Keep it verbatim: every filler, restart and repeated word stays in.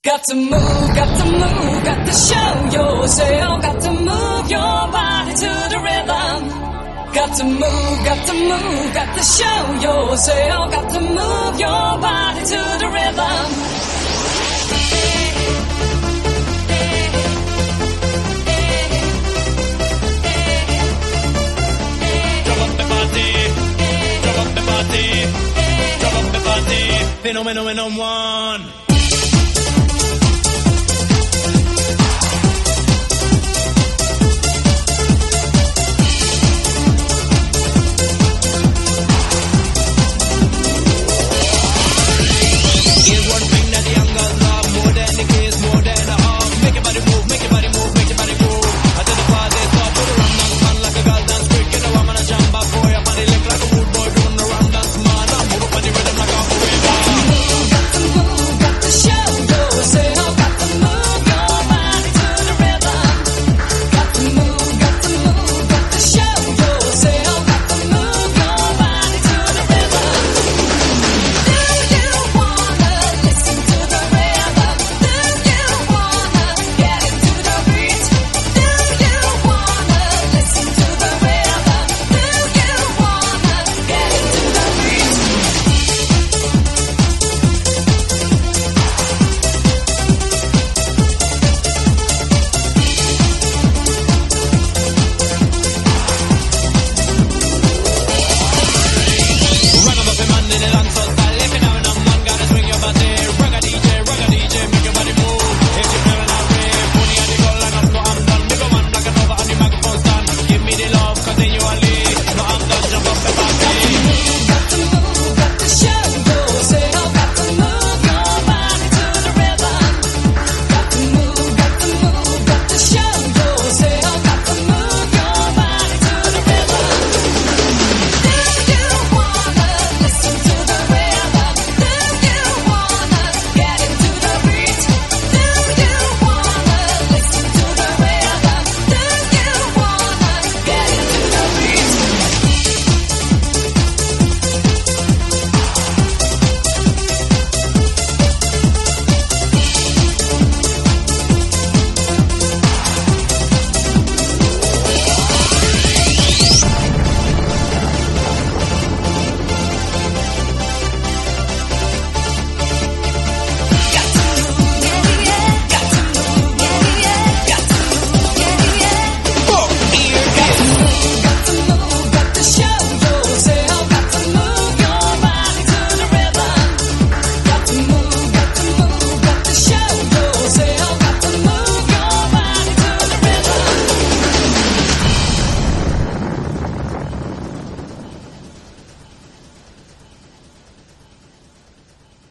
Got to move, got to move, got to show yourself. Got to move your body to the rhythm. Got to move, got to move, got to show yourself. Got to move your body to the rhythm. Drop up the body, drop up the body, drop up the body. Phenomenon one.